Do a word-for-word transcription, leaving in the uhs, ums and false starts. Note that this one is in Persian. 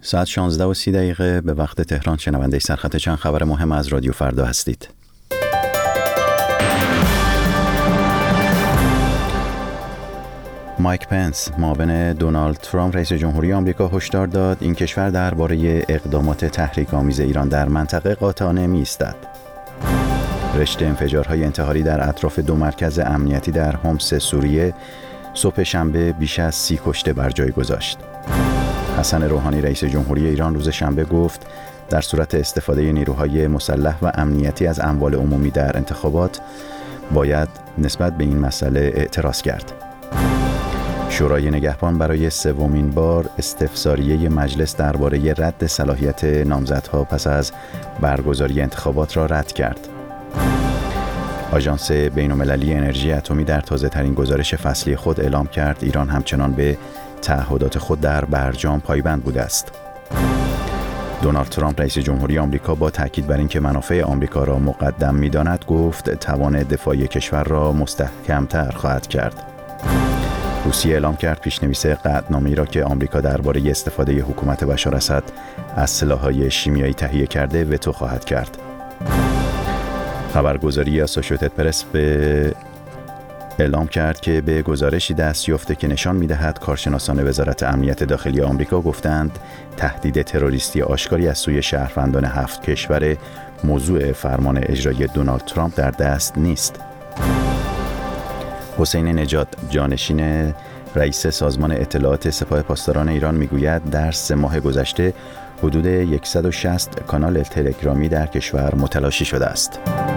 ساعت شانزده و سی دقیقه به وقت تهران. شنونده سرخط چند خبر مهم از رادیو فردا هستید. مایک پنس، معاون دونالد ترامپ رئیس جمهوری آمریکا، هشدار داد این کشور درباره اقدامات تحریک‌آمیز ایران در منطقه قاطعانه می‌ایستد. رشته انفجارهای انتحاری در اطراف دو مرکز امنیتی در حمص سوریه صبح شنبه بیش از سی کشته بر جای گذاشت. حسن روحانی رئیس جمهوری ایران روز شنبه گفت در صورت استفاده نیروهای مسلح و امنیتی از اموال عمومی در انتخابات باید نسبت به این مسئله اعتراض کرد. شورای نگهبان برای سومین بار استفساریه مجلس درباره رد صلاحیت نامزدها پس از برگزاری انتخابات را رد کرد. آژانس بین‌المللی انرژی اتمی در تازه‌ترین گزارش فصلی خود اعلام کرد ایران همچنان به تعهدات خود در برجام پایبند بوده است. دونالد ترامپ رئیس جمهوری آمریکا با تاکید بر اینکه منافع آمریکا را مقدم می‌داند گفت توان دفاعی کشور را مستحکم‌تر خواهد کرد. روسیه اعلام کرد پیش‌نویس قطعنامه‌ای را که آمریکا درباره استفاده حکومت بشار اسد از سلاح‌های شیمیایی تهیه کرده وتو خواهد کرد. خبرگزاری اسوسییتد پرس به اعلام کرد که به گزارشی دست یافته که نشان می‌دهد کارشناسان وزارت امنیت داخلی آمریکا گفتند تهدید تروریستی آشکاری از سوی شهروندان هفت کشور موضوع فرمان اجرایی دونالد ترامپ در دست نیست. حسین نژاد، جانشین رئیس سازمان اطلاعات سپاه پاسداران ایران، میگوید در سه ماه گذشته حدود صد و شصت کانال تلگرامی در کشور متلاشی شده است.